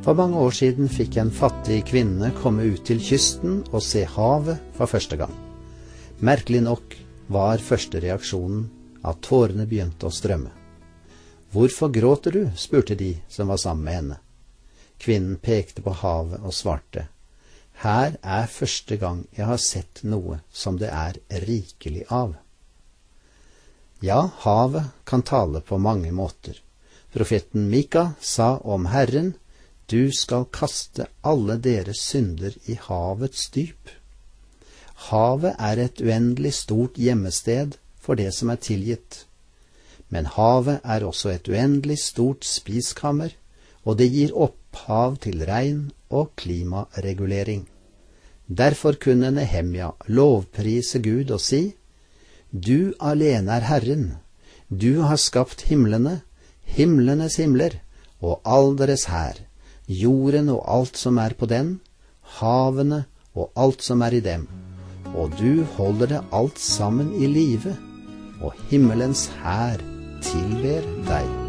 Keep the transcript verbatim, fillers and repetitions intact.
For mange år siden fikk en fattig kvinne komme ut til kysten og se havet for første gang. Merkelig nok var første reaksjonen at tårene begynte å strømme. «Hvorfor gråter du?» spurte de som var sammen med henne. Kvinnen pekte på havet og svarte, «Her er første gang jeg har sett noe som det er rikelig av.» Ja, havet kan tale på mange måter. Profeten Mika sa om Herren, «Du skal kaste alle deres synder i havets dyp.» Havet er et uendelig stort gjemmested for det som er tilgitt. Men havet er også et uendelig stort spiskammer, og det gir opphav til regn og klimaregulering. Derfor kunne Nehemja lovprise Gud og si, «Du alene er Herren, du har skapt himlene, himlenes himler, og all deres hær, jorden og alt som er på den, havene og alt som er i dem, og du holder det alt sammen i live, og himmelens hær tilber deg.»